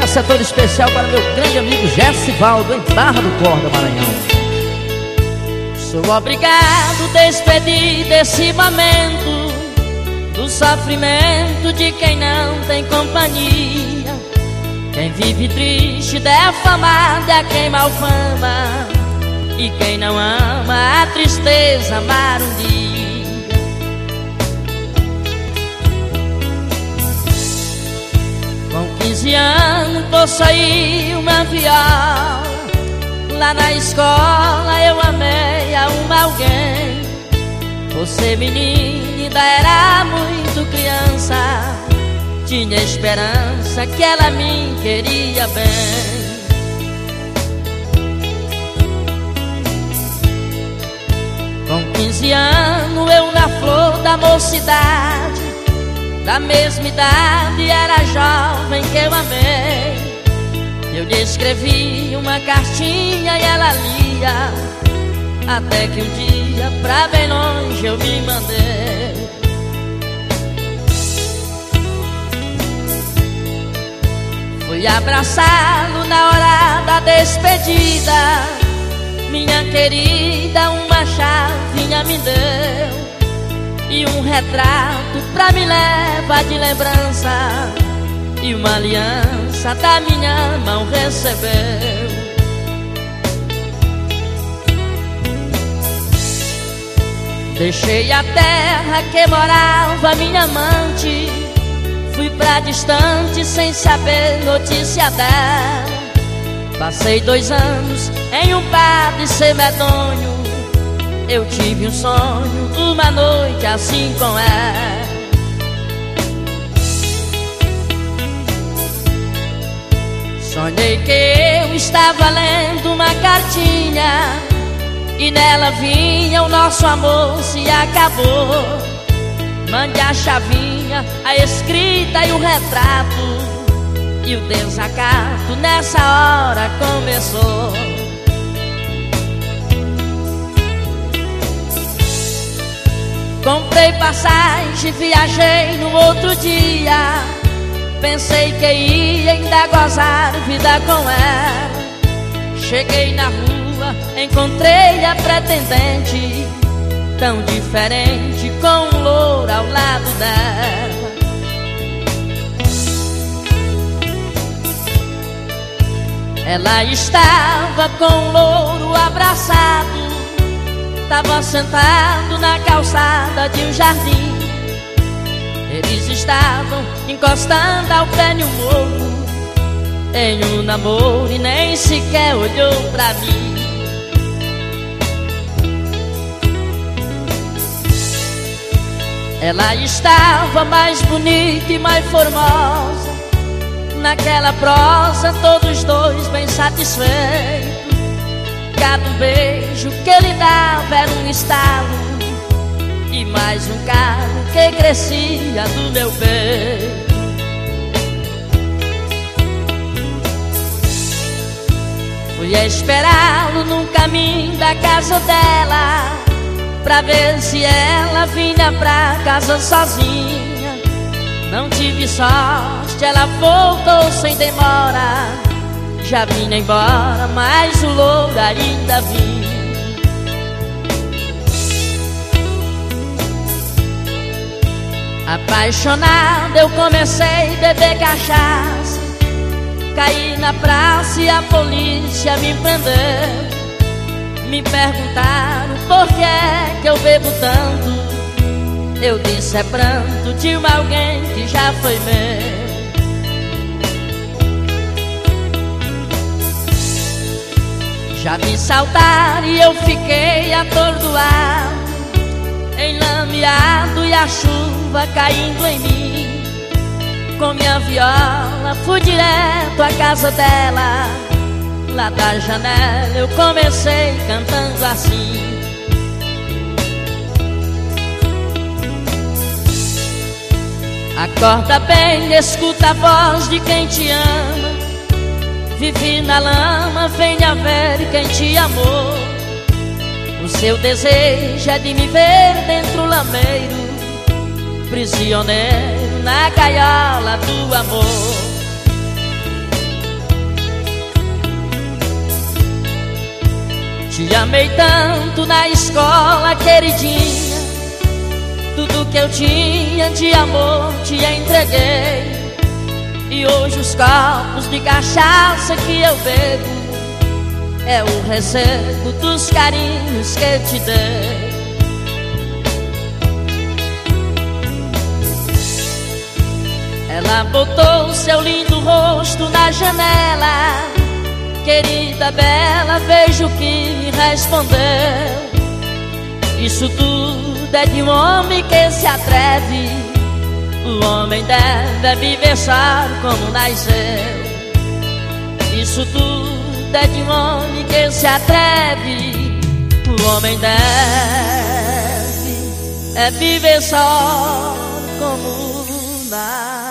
Essa é toda especial para meu grande amigo Gessivaldo, em Barra do Corda, Maranhão. Sou obrigado a despedir desse momento do sofrimento de quem não tem companhia. Quem vive triste, defamado é quem malfama, e quem não ama a tristeza amar um dia. Com 15 anos possuí uma viola. Lá na escola eu amei a alguém. Você menina ainda era muito criança. Tinha esperança que ela me queria bem. Com 15 anos eu na flor da mocidade, da mesma idade era jovem que eu amei. Eu lhe escrevi uma cartinha e ela lia, até que um dia pra bem longe eu me mandei. Fui abraçá-lo na hora da despedida. Minha querida, uma chavinha me deu e um retrato pra me levar de lembrança, e uma aliança da minha mão recebeu. Deixei a terra que morava minha amante, fui pra distante sem saber notícia dela. Passei 2 anos em um padre sem medonho. Eu tive um sonho, uma noite assim com ela. Sonhei que eu estava lendo uma cartinha, e nela vinha o nosso amor se acabou. Mande a chavinha, a escrita e o retrato, e o desacato nessa hora começou. Comprei passagem, viajei no outro dia. Pensei que ia ainda gozar vida com ela. Cheguei na rua, encontrei a pretendente, tão diferente, com um louro ao lado dela. Ela estava com um louro abraçado, estava sentado na calçada de um jardim. Eles estavam encostando ao pé de um morro, em um namoro, e nem sequer olhou pra mim. Ela estava mais bonita e mais formosa. Naquela prosa, todos dois bem satisfeitos. Cada beijo que ele dava era um estalo, e mais um carro que crescia do meu peito. Fui esperá-lo num caminho da casa dela, pra ver se ela vinha pra casa sozinha. Não tive sorte, ela voltou sem demora. Já vinha embora, mas o louro ainda vinha. Apaixonado eu comecei a beber cachaça. Caí na praça e a polícia me prendeu. Me perguntaram por que é que eu bebo tanto. Eu disse é pranto de alguém que já foi meu. Já me saltaram e eu fiquei atordoado, enlameado e a chuva caindo em mim. Com minha viola fui direto à casa dela. Lá da janela eu comecei cantando assim: acorda bem, escuta a voz de quem te ama. Vivi na lama, venha ver quem te amou. O seu desejo é de me ver dentro do lameiro, prisioneiro na gaiola do amor. Te amei tanto na escola, queridinha. Tudo que eu tinha de amor te entreguei. E hoje os copos de cachaça que eu bebo é o recebo dos carinhos que eu te dei. Ela botou seu lindo rosto na janela. Querida bela, veja o que me respondeu. Isso tudo é de um homem que se atreve. O homem deve viver só como nasceu. Isso tudo é de um homem que se atreve. O homem deve viver só como nasceu.